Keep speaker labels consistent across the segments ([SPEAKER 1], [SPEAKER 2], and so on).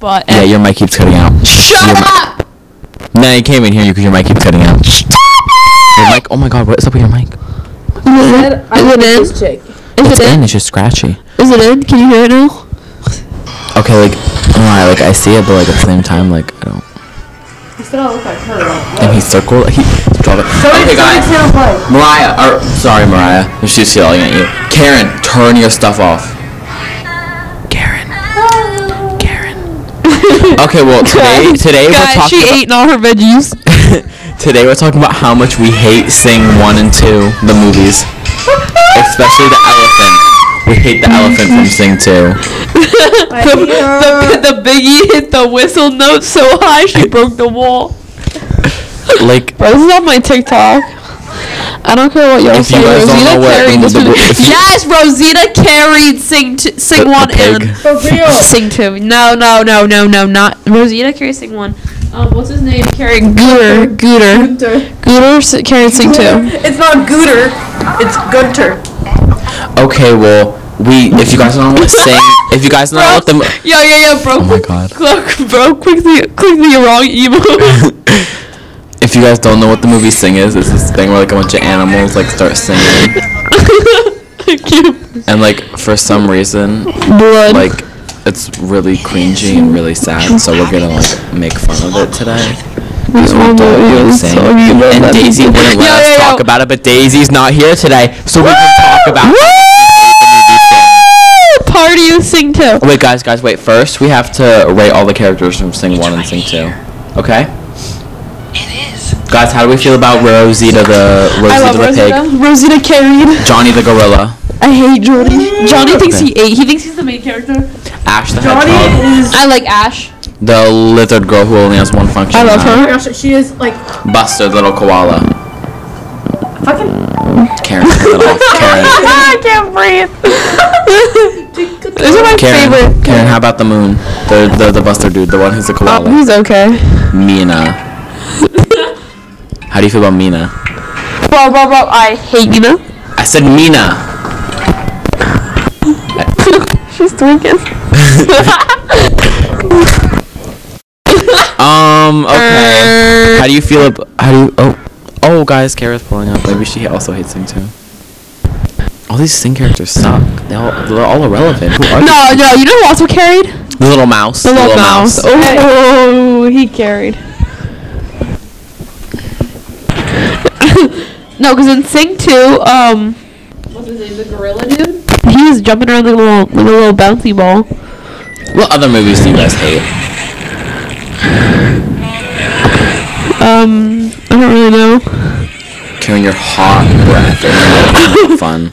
[SPEAKER 1] but
[SPEAKER 2] Yeah, your mic keeps cutting out.
[SPEAKER 1] shut up.
[SPEAKER 2] No, you can't even hear you because your mic keeps cutting out. Your mic. Oh my God, what's up with your mic?
[SPEAKER 1] Is it in?
[SPEAKER 2] It's in. It's just scratchy.
[SPEAKER 1] Is it in? Can you hear it now?
[SPEAKER 2] Okay, like, alright, like I see it, but like at the same time, like I don't.
[SPEAKER 3] You still don't look like her.
[SPEAKER 2] And he circled. He draw it. Okay, guys. Mariah, sorry, Mariah. She's yelling at you. Karen, turn your stuff off. Karen. Okay, well today we're
[SPEAKER 1] Guys,
[SPEAKER 2] talking.
[SPEAKER 1] she ate all her veggies.
[SPEAKER 2] Today we're talking about how much we hate Sing 1 and 2, the movies. Especially the elephant. We hate the elephant from Sing 2.
[SPEAKER 1] The Biggie hit the whistle note so high she broke the wall.
[SPEAKER 2] Like,
[SPEAKER 1] Bro, this is on my TikTok. I don't care what y'all
[SPEAKER 2] if
[SPEAKER 1] say.
[SPEAKER 2] you guys don't know what
[SPEAKER 1] Yes, Rosita carried Sing 1 and
[SPEAKER 3] For real.
[SPEAKER 1] Sing 2. No, not Rosita carried Sing 1. What's his name? Carried Gooter carried Sing 2.
[SPEAKER 3] It's not Gooter. It's Gunter.
[SPEAKER 2] Okay, well, if you guys don't know what Sing, if you guys don't know what the,
[SPEAKER 1] Yo, bro.
[SPEAKER 2] oh my God.
[SPEAKER 1] Bro, click the wrong emo.
[SPEAKER 2] If you guys don't know what the movie Sing is, it's this thing where like a bunch of animals like start singing,
[SPEAKER 1] Cute.
[SPEAKER 2] and like for some reason,
[SPEAKER 1] Blood.
[SPEAKER 2] like it's really cringy and really sad. So we're gonna like make fun of it today. Because we don't like Sing. And Daisy wouldn't let us talk about it, but Daisy's not here today, so we can talk about the movie Sing.
[SPEAKER 1] Party with Sing 2.
[SPEAKER 2] Wait, guys, wait. First, we have to rate all the characters from Sing 1 and Sing 2. Okay? Guys, how do we feel about Rosita the pig?
[SPEAKER 1] Rosita carried.
[SPEAKER 2] Johnny the gorilla.
[SPEAKER 1] I hate Johnny. Johnny thinks he ate. He thinks he's the main character.
[SPEAKER 2] Ash the
[SPEAKER 3] Johnny
[SPEAKER 2] hedgehog.
[SPEAKER 3] is.
[SPEAKER 1] I like Ash.
[SPEAKER 2] The lizard girl who only has one function.
[SPEAKER 1] I love
[SPEAKER 3] Oh my
[SPEAKER 1] her.
[SPEAKER 3] gosh, she is like
[SPEAKER 2] Buster, the little koala.
[SPEAKER 3] fucking.
[SPEAKER 2] Karen, cut it off. Karen.
[SPEAKER 1] I can't breathe. These are my favorite.
[SPEAKER 2] Karen, how about the moon? The Buster dude, the one who's a koala.
[SPEAKER 1] He's okay.
[SPEAKER 2] Mina. How do you feel about Mina?
[SPEAKER 1] Bro, I hate Nina.
[SPEAKER 2] I said Mina.
[SPEAKER 1] She's tweaking.
[SPEAKER 2] Okay. How do you feel about, oh guys, Kara's pulling up. Maybe she also hates Sing too. All these Sing characters suck. They're all irrelevant. Who are
[SPEAKER 1] No, you know who also carried?
[SPEAKER 2] the little mouse?
[SPEAKER 1] The little mouse. Oh, he carried. No, because in Sing 2, what's his name, the gorilla dude? He was jumping around like a little bouncy ball.
[SPEAKER 2] What other movies do you guys hate?
[SPEAKER 1] I don't really know.
[SPEAKER 2] Karen, your hot breath is fun.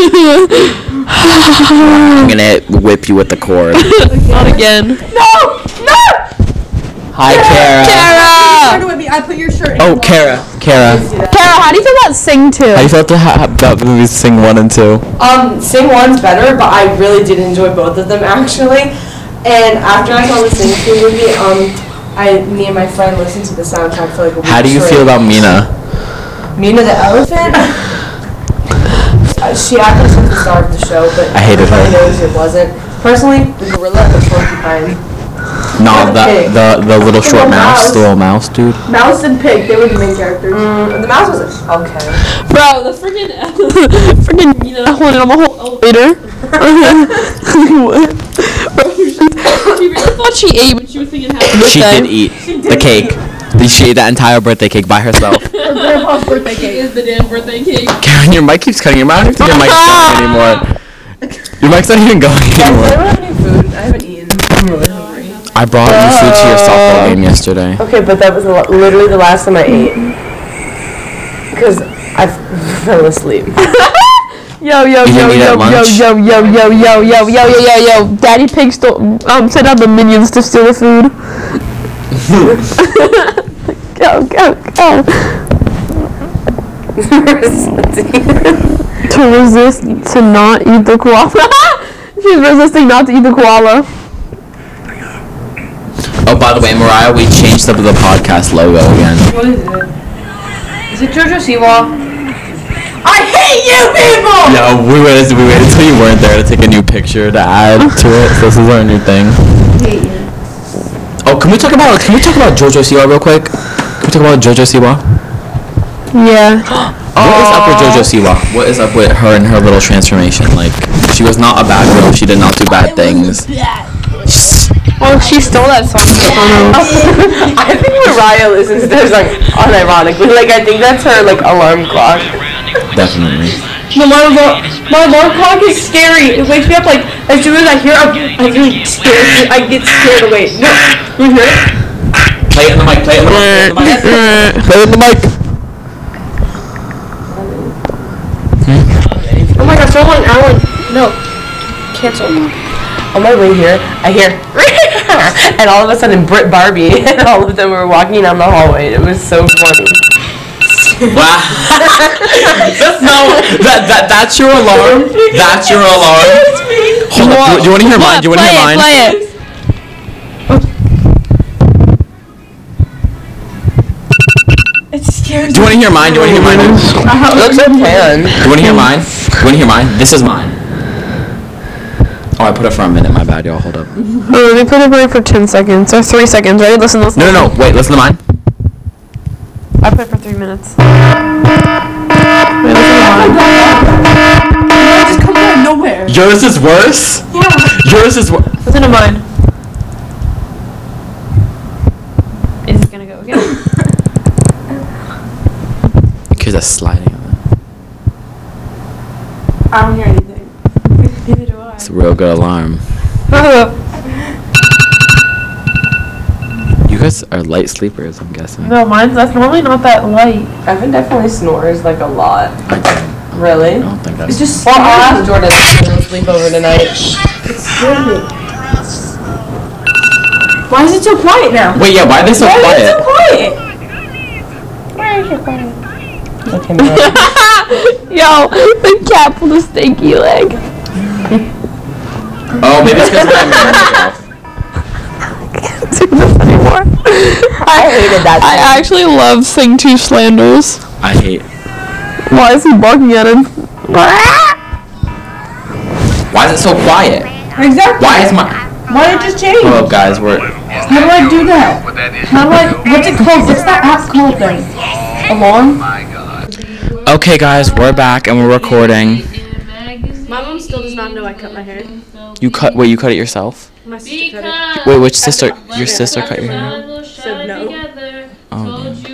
[SPEAKER 2] I'm gonna whip you with the cord.
[SPEAKER 1] Not again.
[SPEAKER 3] No!
[SPEAKER 2] Hi, Kara.
[SPEAKER 3] I put your shirt in.
[SPEAKER 2] Oh, Kara.
[SPEAKER 1] Kara, how do you feel about Sing 2?
[SPEAKER 2] How do you feel about the movies Sing 1 and 2?
[SPEAKER 4] Sing 1's better, but I really did enjoy both of them actually. And after I saw the Sing 2 movie, me and my friend listened to the soundtrack for like a week.
[SPEAKER 2] How do you feel about Mina?
[SPEAKER 4] Mina the elephant? She acted as the star of the show, but
[SPEAKER 2] I hated her.
[SPEAKER 4] everybody knows it wasn't. Personally, the gorilla was porcupine.
[SPEAKER 2] No, the little short mouse, the little mouse dude.
[SPEAKER 3] Mouse and pig, they were the main characters.
[SPEAKER 4] The mouse was okay.
[SPEAKER 1] Bro, the freaking that one on the whole elevator. Bro, she really thought she ate when she was singing happy birthday.
[SPEAKER 2] She did eat the cake. She ate that entire birthday cake by herself.
[SPEAKER 3] Her grandpa's birthday cake.
[SPEAKER 1] Is the damn birthday cake.
[SPEAKER 2] Karen, your mic keeps cutting. Your mic don't think your mic's going anymore. Your mic's not even going
[SPEAKER 4] I
[SPEAKER 2] anymore.
[SPEAKER 4] don't have any food. I haven't eaten. I'm really hungry.
[SPEAKER 2] I brought you food to your softball game yesterday.
[SPEAKER 4] Okay, but that was literally the last time I ate. Because I fell asleep.
[SPEAKER 1] Yo. Daddy Pig sent out the minions to steal the food. Go. To resist, to not eat the koala. She's resisting not to eat the koala.
[SPEAKER 2] Oh, by the way, Mariah, we changed up the podcast logo again.
[SPEAKER 3] What is it? Is it Jojo Siwa? I hate you people!
[SPEAKER 2] No, we waited till you weren't there to take a new picture to add to it. So this is our new thing.
[SPEAKER 3] I hate you.
[SPEAKER 2] can we talk about JoJo Siwa real quick? Can we talk about JoJo Siwa?
[SPEAKER 1] Yeah.
[SPEAKER 2] What is up with JoJo Siwa? What is up with her and her little transformation? Like, she was not a bad girl. She did not do bad things.
[SPEAKER 1] Well, she stole that song from someone else.
[SPEAKER 4] I think Mariah listens to this like unironically. Like I think that's her like alarm clock.
[SPEAKER 2] Definitely.
[SPEAKER 4] No, my alarm clock is scary. It wakes me up like as soon as I hear it, I get scared. I get scared away. No, you hear it?
[SPEAKER 2] Play it in the mic. Play it in the mic. Play it in the mic.
[SPEAKER 4] Oh my God! Someone, Alan. No, cancel. On my way here, I hear, and all of a sudden, Brit Barbie and all of them were walking down the hallway. It was so funny.
[SPEAKER 2] Wow. That's your alarm. That's your alarm. Hold on. Do you want to hear mine? Do you want to hear mine?
[SPEAKER 1] Play it.
[SPEAKER 4] It scares
[SPEAKER 2] Do you want to hear mine? Do you want to hear mine?
[SPEAKER 4] Looks like can.
[SPEAKER 2] Do you want to hear mine? Do you want to hear mine? This is mine. Oh, I put it for a minute. My bad, y'all. Hold up.
[SPEAKER 1] Oh, let me put it for 10 seconds or 3 seconds. Ready? Listen.
[SPEAKER 2] No. Wait, listen to mine.
[SPEAKER 1] I put it for 3 minutes. Wait, listen to mine.
[SPEAKER 3] It just comes out of nowhere.
[SPEAKER 2] Yours is worse?
[SPEAKER 3] Yeah.
[SPEAKER 2] Yours is worse.
[SPEAKER 1] Listen to mine. Is it gonna go again?
[SPEAKER 2] Because that's sliding on it.
[SPEAKER 3] I don't hear anything. Neither do I.
[SPEAKER 2] It's a real good alarm. You guys are light sleepers, I'm guessing.
[SPEAKER 1] No, that's normally not that light.
[SPEAKER 4] Evan definitely snores like a lot.
[SPEAKER 2] I don't.
[SPEAKER 4] Really?
[SPEAKER 2] I don't think that's.
[SPEAKER 3] It's just
[SPEAKER 4] Well, I'll ask Jordan to sleep over tonight.
[SPEAKER 3] Why is it so quiet now?
[SPEAKER 2] Wait, yeah, why are they so
[SPEAKER 3] Why is it
[SPEAKER 2] quiet?
[SPEAKER 3] so quiet?
[SPEAKER 1] Why is it quiet?
[SPEAKER 4] Okay, man.
[SPEAKER 1] Yo, the cat pulled a stinky leg.
[SPEAKER 2] Oh, maybe it's because my mirror took off.
[SPEAKER 1] Can't do this anymore.
[SPEAKER 4] I hated that.
[SPEAKER 1] I actually love Sing 2 Slanders.
[SPEAKER 2] I hate.
[SPEAKER 1] Why is he barking at him?
[SPEAKER 2] Why is it so quiet?
[SPEAKER 3] Exactly.
[SPEAKER 2] Why is my.
[SPEAKER 3] Why did it just change?
[SPEAKER 2] Hold up, guys. We're.
[SPEAKER 3] How do I do that? How do I? What's it called? What's that app called then? Alarm?
[SPEAKER 2] Okay, guys, we're back and we're recording.
[SPEAKER 3] My mom still does not know I cut my hair.
[SPEAKER 2] You cut. Wait, you cut it yourself?
[SPEAKER 3] My sister cut it.
[SPEAKER 2] Wait, which sister? Your sister cut your hair?
[SPEAKER 3] Said no.
[SPEAKER 2] Oh, damn.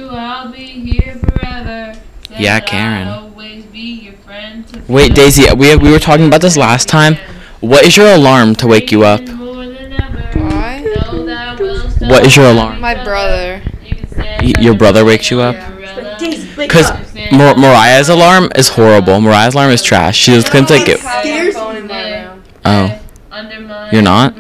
[SPEAKER 5] Yeah,
[SPEAKER 2] Yeah, Karen.
[SPEAKER 5] Karen.
[SPEAKER 2] Wait, Daisy, we were talking about this last time. What is your alarm to wake you up?
[SPEAKER 5] Why?
[SPEAKER 2] What is your alarm?
[SPEAKER 5] My brother.
[SPEAKER 2] Your brother wakes you up?
[SPEAKER 3] Wake
[SPEAKER 2] Because
[SPEAKER 3] up.
[SPEAKER 2] Mariah's alarm is horrible. Mariah's alarm is trash. She just couldn't take it.
[SPEAKER 3] Scares
[SPEAKER 5] phone in my room.
[SPEAKER 2] Oh. You're not?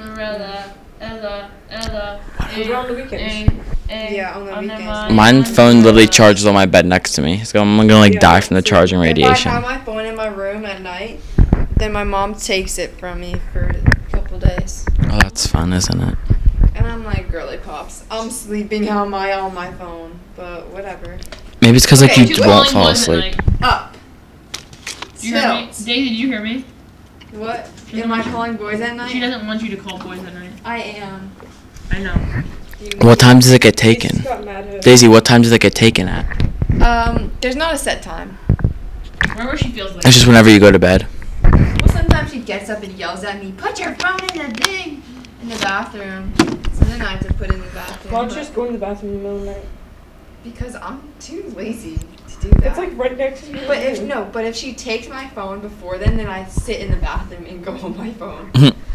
[SPEAKER 5] Yeah, on the weekends.
[SPEAKER 2] My phone literally charges on my bed next to me. So I'm gonna like die from the charging
[SPEAKER 5] If I
[SPEAKER 2] radiation.
[SPEAKER 5] have my phone in my room at night, then my mom takes it from me for a couple days.
[SPEAKER 2] Oh, that's fun, isn't it?
[SPEAKER 5] And I'm like, girly pops, I'm sleeping on my phone, but whatever.
[SPEAKER 2] Maybe it's because like
[SPEAKER 5] Okay,
[SPEAKER 2] you won't fall asleep.
[SPEAKER 5] Up.
[SPEAKER 6] Did you hear me?
[SPEAKER 5] Still.
[SPEAKER 6] Daisy, did you hear me?
[SPEAKER 5] What? Am I calling boys at night?
[SPEAKER 6] She doesn't want you to call boys at night.
[SPEAKER 5] I am.
[SPEAKER 6] I know.
[SPEAKER 2] What time does it get taken? Daisy, what time does it get taken at?
[SPEAKER 5] There's not a set time.
[SPEAKER 6] Wherever she feels like.
[SPEAKER 2] It's just whenever you go to bed.
[SPEAKER 5] Well, sometimes she gets up and yells at me, put your phone in the thing, in the bathroom. So then I have to put it in the bathroom.
[SPEAKER 4] Why don't you
[SPEAKER 5] but-
[SPEAKER 4] just go in the bathroom in the middle of the night?
[SPEAKER 5] Because I'm too lazy to do that.
[SPEAKER 4] It's like right next to you.
[SPEAKER 5] But if she takes my phone before then I sit in the bathroom and go on my phone.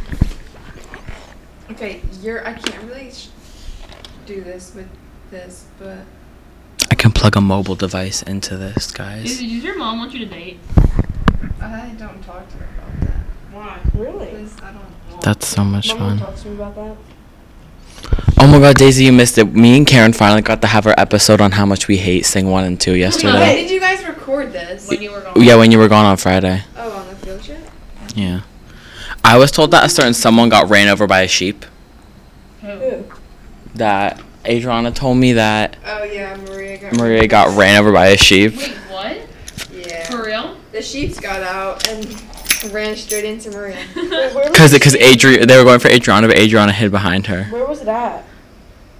[SPEAKER 5] Okay, I can't really do this with this, but
[SPEAKER 2] I can plug a mobile device into this, guys.
[SPEAKER 6] Daisy, does your mom want you to date?
[SPEAKER 5] I don't talk to her about that.
[SPEAKER 6] Why?
[SPEAKER 4] Really?
[SPEAKER 5] Because I don't want
[SPEAKER 2] That's so much
[SPEAKER 4] Mom
[SPEAKER 2] fun.
[SPEAKER 4] talks to me about that.
[SPEAKER 2] Oh my god, Daisy, you missed it. Me and Karen finally got to have our episode on how much we hate Sing 1 and 2
[SPEAKER 5] When
[SPEAKER 2] yesterday.
[SPEAKER 5] did you guys record this?
[SPEAKER 6] When you were gone.
[SPEAKER 2] Yeah, when you were gone on Friday.
[SPEAKER 5] Oh, on the field trip?
[SPEAKER 2] Yeah. I was told that a certain someone got ran over by a sheep.
[SPEAKER 4] Who?
[SPEAKER 2] That Adriana told me that
[SPEAKER 5] Oh yeah, Maria
[SPEAKER 2] Maria got ran over by a sheep.
[SPEAKER 6] Wait, what?
[SPEAKER 5] Yeah.
[SPEAKER 6] For real?
[SPEAKER 5] The sheeps got out and ran straight into Maria.
[SPEAKER 2] Because they were going for Adriana, but Adriana hid behind her.
[SPEAKER 4] Where was it at?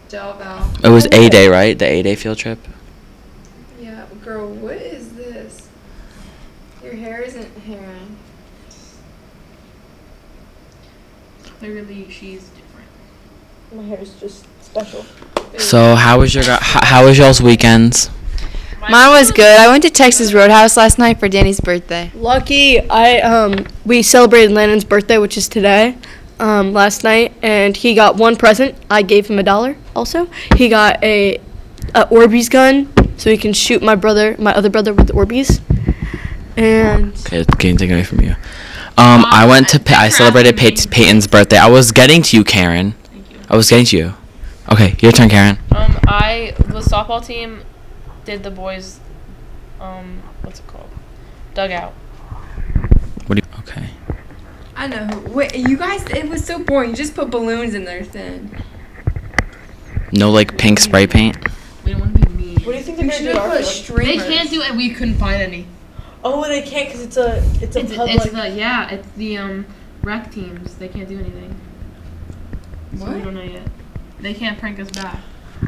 [SPEAKER 5] delve out.
[SPEAKER 2] It was A-Day, right? The A-Day field trip?
[SPEAKER 5] Yeah, girl, what is this? Your hair isn't hairing.
[SPEAKER 6] Clearly, she's different.
[SPEAKER 4] My hair is just special.
[SPEAKER 2] So how was y'all's weekends?
[SPEAKER 5] Mine was good. I went to Texas Roadhouse last night for Danny's birthday.
[SPEAKER 7] Lucky, we celebrated Landon's birthday, which is today, last night, and he got one present. I gave him $1 also. He got a Orbeez gun, so he can shoot my other brother with the Orbeez. And
[SPEAKER 2] Okay, it's getting taken away from you. I celebrated Peyton's birthday. I was getting to you, Karen.
[SPEAKER 6] Thank you.
[SPEAKER 2] I was getting to you. Okay, your turn, Karen.
[SPEAKER 6] The softball team did the boys, what's it called? Dugout.
[SPEAKER 2] Okay.
[SPEAKER 5] I know. Wait, you guys, it was so boring. You just put balloons in there thin.
[SPEAKER 2] No, like, pink spray paint?
[SPEAKER 6] We don't want to be mean.
[SPEAKER 4] What do you think
[SPEAKER 5] We
[SPEAKER 4] they're
[SPEAKER 5] should
[SPEAKER 4] going to
[SPEAKER 5] have
[SPEAKER 4] do?
[SPEAKER 5] put
[SPEAKER 6] They
[SPEAKER 5] streamers.
[SPEAKER 6] can't do it. We couldn't find any.
[SPEAKER 4] Oh, they can't because it's a
[SPEAKER 6] It's the rec teams. They can't do anything. So we
[SPEAKER 5] What?
[SPEAKER 6] don't know yet. They can't prank us back.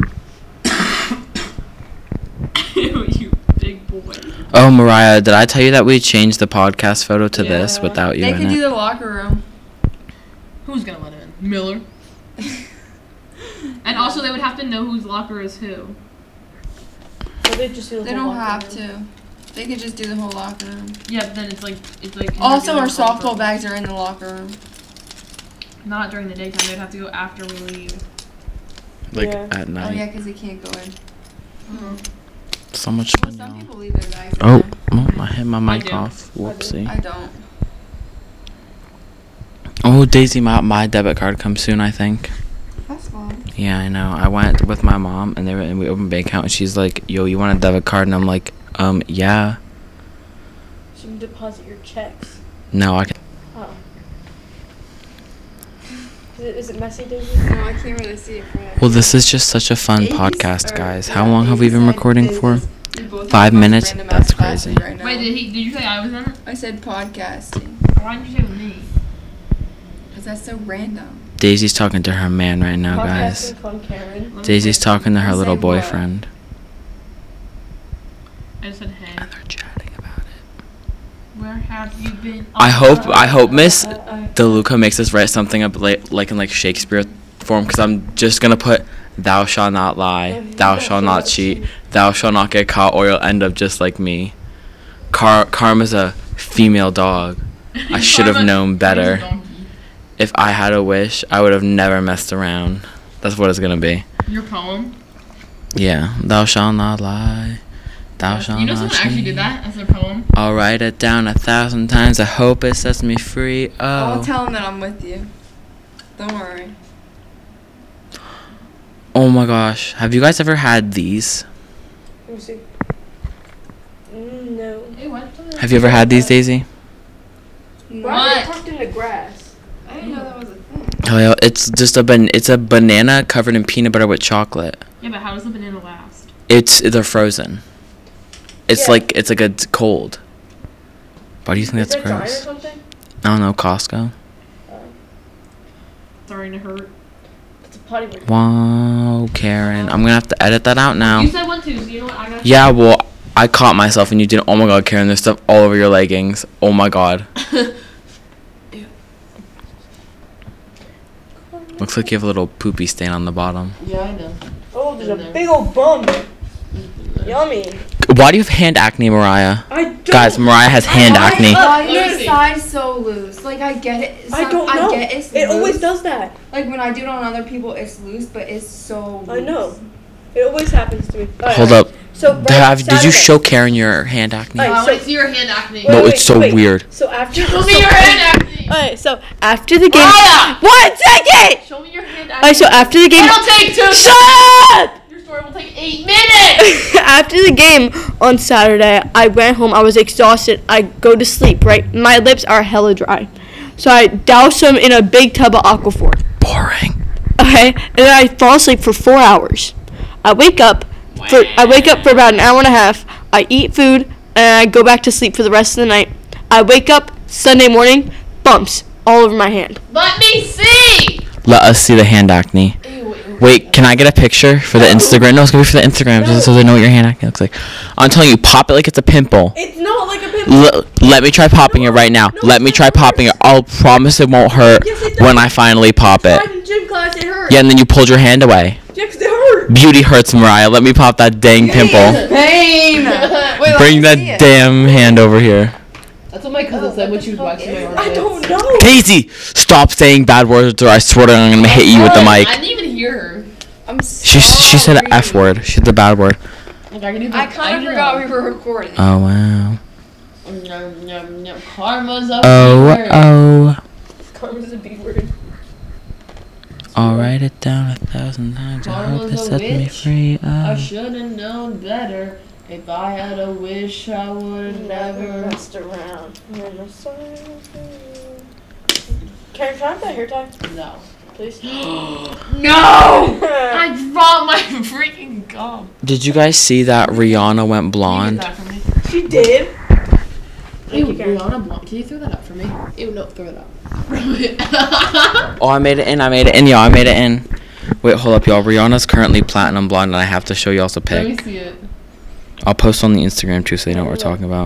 [SPEAKER 6] You big boy.
[SPEAKER 2] Oh, Mariah, did I tell you that we changed the podcast photo to this
[SPEAKER 6] Yeah.
[SPEAKER 2] without you
[SPEAKER 5] They
[SPEAKER 2] in
[SPEAKER 5] could
[SPEAKER 2] it?
[SPEAKER 5] do the locker room.
[SPEAKER 6] Who's gonna let him in? Miller. And also, they would have to know whose locker is who.
[SPEAKER 4] They just do the
[SPEAKER 5] They
[SPEAKER 4] whole
[SPEAKER 5] don't
[SPEAKER 4] locker
[SPEAKER 5] have
[SPEAKER 4] room.
[SPEAKER 5] to. They could just do the whole locker room.
[SPEAKER 6] Yeah, but then it's like.
[SPEAKER 5] Also, our softball bags are in the locker room.
[SPEAKER 6] Not during the daytime. They'd have to go after we leave.
[SPEAKER 2] Like,
[SPEAKER 4] Yeah.
[SPEAKER 2] at
[SPEAKER 5] Oh
[SPEAKER 2] night.
[SPEAKER 5] yeah, because they can't go in.
[SPEAKER 2] So much
[SPEAKER 5] Well,
[SPEAKER 2] fun,
[SPEAKER 5] some
[SPEAKER 2] y'all.
[SPEAKER 5] people leave their bags in
[SPEAKER 2] Oh,
[SPEAKER 5] there.
[SPEAKER 2] I hit my mic
[SPEAKER 6] do.
[SPEAKER 2] off. Whoopsie.
[SPEAKER 5] I don't.
[SPEAKER 2] Oh, Daisy, my debit card comes soon, I think.
[SPEAKER 5] That's fine.
[SPEAKER 2] Yeah, I know. I went with my mom, and we opened a bank account, and she's like, "Yo, you want a debit card?" And I'm like, yeah.
[SPEAKER 4] So you can deposit your checks.
[SPEAKER 2] No, I can.
[SPEAKER 4] Oh. Is it messy, Daisy?
[SPEAKER 5] No, I can't really see it from it.
[SPEAKER 2] Well, this is just such a fun podcast, guys. How long have we been recording for?
[SPEAKER 5] You both
[SPEAKER 2] 5
[SPEAKER 5] have
[SPEAKER 2] minutes?
[SPEAKER 5] random
[SPEAKER 2] That's
[SPEAKER 5] ass classes
[SPEAKER 2] crazy.
[SPEAKER 5] Right now.
[SPEAKER 6] Wait, did you say I was in it?
[SPEAKER 5] I said podcasting.
[SPEAKER 6] Why didn't you say with me?
[SPEAKER 5] Because that's so random.
[SPEAKER 2] Daisy's talking to her man right now, guys.
[SPEAKER 4] Podcasting Fun Karen.
[SPEAKER 6] Let me
[SPEAKER 2] Daisy's
[SPEAKER 6] say-
[SPEAKER 2] talking to her
[SPEAKER 5] Say
[SPEAKER 2] little
[SPEAKER 5] what?
[SPEAKER 2] boyfriend.
[SPEAKER 6] I just said hey.
[SPEAKER 2] And they're chatting about it.
[SPEAKER 6] Where have you been?
[SPEAKER 2] I hope Miss DeLuca makes us write something up like in Shakespeare form, because I'm just gonna put "Thou shalt not lie, thou shalt not cheat, thou shalt not get caught, or you'll end up just like me." Karma's a female dog. I should have known better. If I had a wish, I would have never messed around. That's what it's gonna be.
[SPEAKER 6] Your poem?
[SPEAKER 2] Yeah. Thou shalt not lie, thou shalt
[SPEAKER 6] You know
[SPEAKER 2] not
[SPEAKER 6] someone actually
[SPEAKER 2] cheat.
[SPEAKER 6] did that as their poem?
[SPEAKER 2] I'll write it down 1,000 times. I hope it sets me free.
[SPEAKER 5] I'll
[SPEAKER 2] Oh.
[SPEAKER 5] tell them that I'm with you. Don't worry.
[SPEAKER 2] Oh my gosh. Have you guys ever had these?
[SPEAKER 4] Let me see. No.
[SPEAKER 6] Hey, what?
[SPEAKER 2] Have you ever had these, Daisy?
[SPEAKER 4] Why are
[SPEAKER 6] What?
[SPEAKER 4] they tucked in the grass?
[SPEAKER 5] I didn't know that was a thing.
[SPEAKER 2] Oh yeah, it's just it's a banana covered in peanut butter with chocolate.
[SPEAKER 6] Yeah, but how does the banana last?
[SPEAKER 2] They're frozen. It's
[SPEAKER 4] Yeah.
[SPEAKER 2] like it's cold. Why do you think
[SPEAKER 4] Is
[SPEAKER 2] that's
[SPEAKER 4] that giant or
[SPEAKER 2] gross?
[SPEAKER 4] something?
[SPEAKER 2] I don't know, Costco.
[SPEAKER 6] Starting to hurt.
[SPEAKER 4] It's a potty break.
[SPEAKER 2] Wow, Karen. I'm gonna have to edit that out now.
[SPEAKER 6] You said one too, so you know what? I got
[SPEAKER 2] Yeah, well, I caught myself and you didn't. Oh my god, Karen, there's stuff all over your leggings. Oh my god. Looks like you have a little poopy stain on the bottom.
[SPEAKER 6] Yeah, I know.
[SPEAKER 4] Oh, there's a big old bump. Yummy.
[SPEAKER 2] Why do you have hand acne, Mariah?
[SPEAKER 4] I don't.
[SPEAKER 2] Guys, Mariah has hand acne.
[SPEAKER 5] Why
[SPEAKER 6] Let me
[SPEAKER 5] is
[SPEAKER 6] see.
[SPEAKER 5] side so loose? Like I get it.
[SPEAKER 4] I don't know.
[SPEAKER 5] I get it's
[SPEAKER 4] It always
[SPEAKER 5] loose.
[SPEAKER 4] does that.
[SPEAKER 5] Like when I do it on other people, it's loose, but it's so loose.
[SPEAKER 4] I know. It always happens to me. Alright,
[SPEAKER 2] Hold up.
[SPEAKER 4] So right,
[SPEAKER 2] Did you
[SPEAKER 4] Saturday-
[SPEAKER 2] show Karen your hand acne?
[SPEAKER 4] Alright,
[SPEAKER 6] I
[SPEAKER 4] so-
[SPEAKER 6] want to see your hand acne.
[SPEAKER 2] No,
[SPEAKER 4] wait,
[SPEAKER 2] it's so
[SPEAKER 4] wait.
[SPEAKER 2] weird.
[SPEAKER 4] So after.
[SPEAKER 6] Show me your hand acne.
[SPEAKER 4] Alright, so after the game.
[SPEAKER 6] Mariah!
[SPEAKER 4] 1 second!
[SPEAKER 6] Show me your hand acne.
[SPEAKER 4] Alright, so after the game.
[SPEAKER 6] It'll take 2
[SPEAKER 4] Shut up!
[SPEAKER 6] Your story will take 8 minutes.
[SPEAKER 4] After the game on Saturday, I went home. I was exhausted. I go to sleep, right? My lips are hella dry. So I douse them in a big tub of Aquaphor.
[SPEAKER 2] Boring.
[SPEAKER 4] Okay? And then I fall asleep for 4 hours. I wake up for about an hour and a half. I eat food and I go back to sleep for the rest of the night. I wake up Sunday morning, bumps all over my hand.
[SPEAKER 6] Let me see.
[SPEAKER 2] Let us see the hand acne.
[SPEAKER 6] Ew,
[SPEAKER 2] Wait, can I get a picture for the Instagram? No, it's gonna be for the Instagram, just so they know what your hand acne looks like. I'm telling you, pop it like it's a pimple.
[SPEAKER 7] It's not like a pimple.
[SPEAKER 2] Let me try popping it right now. Let me try popping it. I'll promise it won't hurt
[SPEAKER 7] Yes, it
[SPEAKER 2] when I finally pop it.
[SPEAKER 7] In gym class, it hurt.
[SPEAKER 2] Yeah, and then you pulled your hand away.
[SPEAKER 7] Yes, it hurt.
[SPEAKER 2] Beauty hurts, Mariah. Let me pop that dang pimple.
[SPEAKER 5] Pain. Wait,
[SPEAKER 2] Bring that damn hand over here.
[SPEAKER 6] That's what my cousin said when she was waxing my armpits.
[SPEAKER 7] I don't know.
[SPEAKER 2] Daisy, stop saying bad words or I swear to God I'm gonna hit you with the mic.
[SPEAKER 6] I didn't even hear her.
[SPEAKER 5] I'm
[SPEAKER 2] She said an F word. She said the bad word.
[SPEAKER 6] Like, I
[SPEAKER 5] kind of forgot we were recording.
[SPEAKER 2] Oh wow.
[SPEAKER 6] Karma's a
[SPEAKER 2] Oh
[SPEAKER 6] B word.
[SPEAKER 2] oh.
[SPEAKER 6] Karma's a B word.
[SPEAKER 2] I'll write it down 1,000 times. I hope it
[SPEAKER 6] Karma's a
[SPEAKER 2] sets me
[SPEAKER 6] witch.
[SPEAKER 2] free.
[SPEAKER 6] I
[SPEAKER 2] Oh.
[SPEAKER 6] should have known better. If I had a wish, I would have never.
[SPEAKER 7] messed around. Karen, can I have that hair tie,
[SPEAKER 6] No.
[SPEAKER 7] please?
[SPEAKER 6] No! I dropped my freaking gum.
[SPEAKER 2] Did you guys see that Rihanna went blonde?
[SPEAKER 6] Can you get that for me?
[SPEAKER 7] She did.
[SPEAKER 6] Ew,
[SPEAKER 7] you, Karen.
[SPEAKER 6] Rihanna blonde. Can you throw that up for me? Ew, no, throw it up.
[SPEAKER 2] Oh, I made it in. Y'all. I made it in. Wait, hold up, y'all. Rihanna's currently platinum blonde, and I have to show y'all the
[SPEAKER 6] Let me
[SPEAKER 2] pic.
[SPEAKER 6] see it.
[SPEAKER 2] I'll post on the Instagram too, so they know what we're talking about.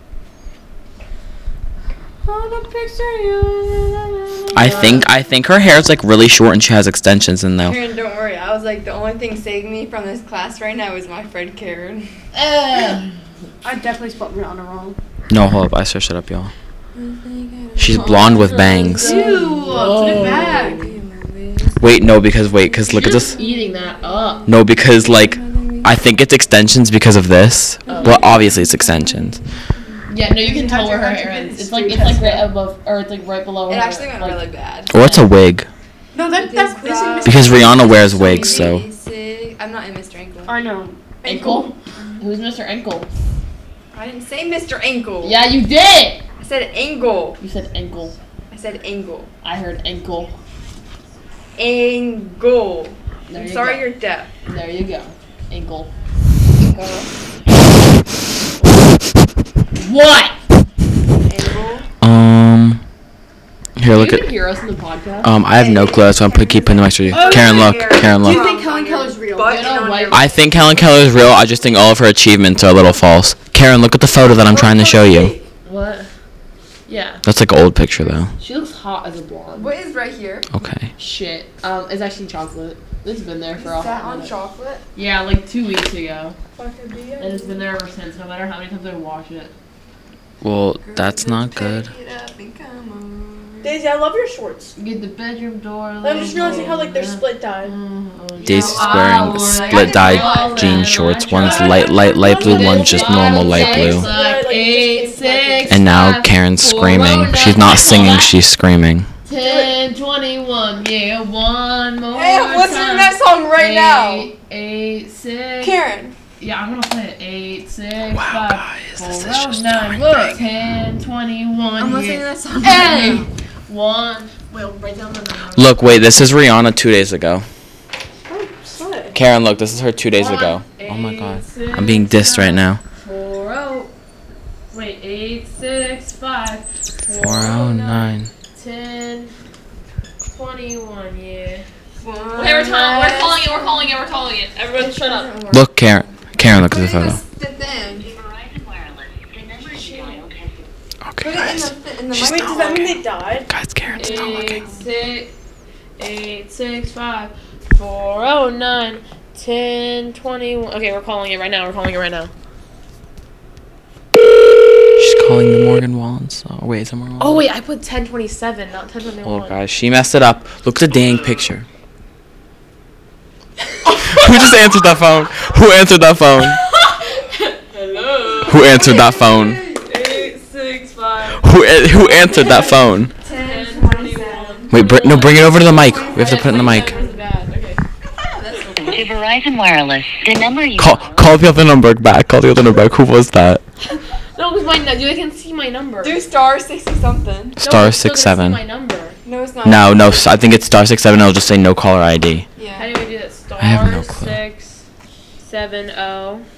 [SPEAKER 2] I think her hair's like really short and she has extensions in though.
[SPEAKER 5] Karen, don't worry. I was like, the only thing saving me from this class right now is my friend Karen.
[SPEAKER 7] I definitely spelled Rihanna wrong.
[SPEAKER 2] No, hold up. I searched it up, y'all. She's blonde with bangs.
[SPEAKER 5] Ew, put it back.
[SPEAKER 2] Wait, because look at
[SPEAKER 6] Just
[SPEAKER 2] this.
[SPEAKER 6] eating that up.
[SPEAKER 2] No, because like I think it's extensions because of this. Well, obviously it's extensions.
[SPEAKER 6] Yeah, no, you can tell where her hair ends. It's like right above, or it's like right below
[SPEAKER 5] It
[SPEAKER 6] her.
[SPEAKER 5] actually went
[SPEAKER 6] like,
[SPEAKER 5] really bad.
[SPEAKER 2] Or it's a wig.
[SPEAKER 7] No, that's
[SPEAKER 2] Because Rihanna wears wigs, so.
[SPEAKER 5] Basic. I'm not in Mr. Ankle.
[SPEAKER 7] I know.
[SPEAKER 6] Ankle? Who's Mr. Ankle?
[SPEAKER 5] I didn't say Mr. Ankle.
[SPEAKER 6] Yeah, you did!
[SPEAKER 5] I said ankle.
[SPEAKER 6] You said ankle.
[SPEAKER 5] I said ankle.
[SPEAKER 6] I heard ankle.
[SPEAKER 5] Angle.
[SPEAKER 6] There
[SPEAKER 5] I'm
[SPEAKER 6] you
[SPEAKER 5] sorry
[SPEAKER 6] go.
[SPEAKER 5] you're deaf.
[SPEAKER 6] There you go. Ankle. What?
[SPEAKER 5] Angle.
[SPEAKER 2] Here, look
[SPEAKER 6] Do you
[SPEAKER 2] at.
[SPEAKER 6] even hear us in the podcast?
[SPEAKER 2] I have no clue, so I'm keep putting the mic to you. Karen, look. Karen,
[SPEAKER 7] Do you
[SPEAKER 2] look.
[SPEAKER 7] think Helen Keller's real?
[SPEAKER 5] Butt
[SPEAKER 6] Get
[SPEAKER 5] and
[SPEAKER 6] on
[SPEAKER 5] on
[SPEAKER 6] white-
[SPEAKER 5] your-
[SPEAKER 2] I think Helen Keller is real. I just think all of her achievements are a little false. Karen, look at the photo that I'm trying to show you.
[SPEAKER 6] What? Yeah.
[SPEAKER 2] That's like an old picture though.
[SPEAKER 6] She looks hot as a blonde.
[SPEAKER 5] What is right here?
[SPEAKER 2] Okay.
[SPEAKER 6] Shit. It's actually chocolate. It's been there for a
[SPEAKER 5] Sat
[SPEAKER 6] hot
[SPEAKER 5] on
[SPEAKER 6] minute.
[SPEAKER 5] chocolate.
[SPEAKER 6] Yeah, like 2 weeks ago. And it's been there ever since, no matter how many times I wash it.
[SPEAKER 2] Well, that's not good.
[SPEAKER 5] Pick it up and come on.
[SPEAKER 7] Daisy, I love your shorts.
[SPEAKER 6] Get the bedroom door.
[SPEAKER 7] I'm just realizing how like they're split dyed.
[SPEAKER 2] Daisy's wearing split dye jean shorts. One's light blue, one's just normal light blue. And now Karen's screaming. She's not singing, she's screaming.
[SPEAKER 6] 10, 21, yeah, one more.
[SPEAKER 5] Hey, I'm listening to that song right now.
[SPEAKER 6] 8, 6.
[SPEAKER 5] Karen.
[SPEAKER 6] Yeah, I'm gonna play it. 8, 6,
[SPEAKER 2] Wow,
[SPEAKER 6] 5,
[SPEAKER 2] guys, this
[SPEAKER 6] 4,
[SPEAKER 2] is just
[SPEAKER 6] 9,
[SPEAKER 2] going
[SPEAKER 6] look, 10, 21.
[SPEAKER 5] I'm listening to
[SPEAKER 6] yeah.
[SPEAKER 5] that song
[SPEAKER 6] Hey!
[SPEAKER 5] right now.
[SPEAKER 6] 1. Wait, write down the number.
[SPEAKER 2] Look, wait, this is Rihanna 2 days ago.
[SPEAKER 7] What?
[SPEAKER 2] Karen, look, this is her 2 days ago. Oh my god. I'm being dissed right now.
[SPEAKER 6] 40. Wait, 8, 6, 5,
[SPEAKER 2] 409.
[SPEAKER 6] 10, 21, yeah.
[SPEAKER 5] Okay,
[SPEAKER 6] we're calling it. Everyone shut up.
[SPEAKER 2] Look, Karen, look at the photo.
[SPEAKER 5] The thing.
[SPEAKER 2] Okay,
[SPEAKER 5] Put it
[SPEAKER 2] guys.
[SPEAKER 5] in the
[SPEAKER 2] She's
[SPEAKER 7] Wait,
[SPEAKER 5] mic.
[SPEAKER 7] does that mean they died?
[SPEAKER 2] Guys, Karen's not looking.
[SPEAKER 6] 8, 6, 5, 409, 10, 21. Okay, we're calling it right now.
[SPEAKER 2] She's calling the Morgan Wallen song. Wait, is it Morgan Wallen?
[SPEAKER 6] Oh, wait, I put 1027, not 1021.
[SPEAKER 2] Oh, guys, she messed it up. Look at the dang picture. Who just answered that phone? Who answered that phone?
[SPEAKER 6] Hello.
[SPEAKER 2] Who answered that phone?
[SPEAKER 6] 8, 6, 5,
[SPEAKER 2] Who answered that phone?
[SPEAKER 6] 10, 21.
[SPEAKER 2] Wait, bring it over to the mic. We have to put it in the mic.
[SPEAKER 6] Where's the bad? Okay.
[SPEAKER 8] To Verizon Wireless, the number you
[SPEAKER 2] Call the other number back. Call the other number back. Who was that?
[SPEAKER 6] No, because you can see my number.
[SPEAKER 5] Do star 60 something.
[SPEAKER 2] Star
[SPEAKER 6] No, it's still gonna see
[SPEAKER 2] 67.
[SPEAKER 6] my number.
[SPEAKER 5] No, it's not.
[SPEAKER 2] No, I think it's star 67. It'll just say no caller ID.
[SPEAKER 6] How
[SPEAKER 5] Yeah.
[SPEAKER 6] do we do that? Star
[SPEAKER 2] I have no clue.
[SPEAKER 6] 670.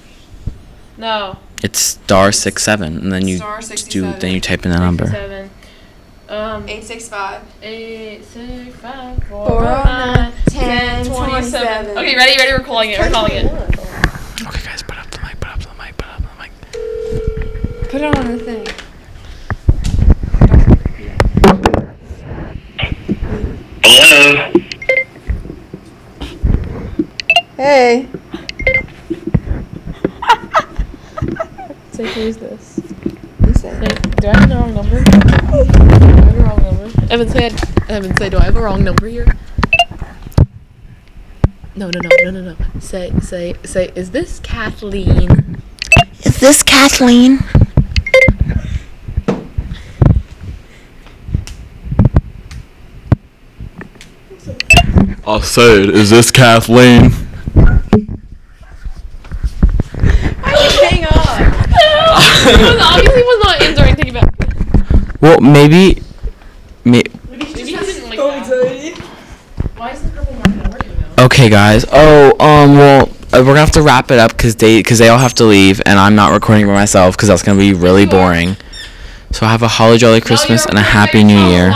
[SPEAKER 6] No.
[SPEAKER 2] It's star 67, and then you
[SPEAKER 5] Star
[SPEAKER 2] just
[SPEAKER 5] 67.
[SPEAKER 2] then you type in the number.
[SPEAKER 6] 7.
[SPEAKER 5] 865.
[SPEAKER 6] 865
[SPEAKER 5] 409
[SPEAKER 6] 10
[SPEAKER 5] 27.
[SPEAKER 6] Okay, ready? We're calling it.
[SPEAKER 2] Okay, guys, put up the mic.
[SPEAKER 5] Put it on the thing.
[SPEAKER 9] Hello?
[SPEAKER 5] Hey.
[SPEAKER 6] Say, who is this?
[SPEAKER 5] Listen.
[SPEAKER 6] Do I have the wrong number? Evan, say, do I have a wrong number here? No. Say, is this Kathleen?
[SPEAKER 1] Is this Kathleen?
[SPEAKER 2] I said, is this Kathleen?
[SPEAKER 5] Hang on.
[SPEAKER 6] He obviously was not answering. Think about it.
[SPEAKER 2] Well, maybe
[SPEAKER 6] Maybe he didn't like that. Why is the purple marker not working though?
[SPEAKER 2] Okay, guys. Well, we're gonna have to wrap it up because they all have to leave, and I'm not recording by myself because that's gonna be really boring. So have a holly jolly Christmas and a happy New Year.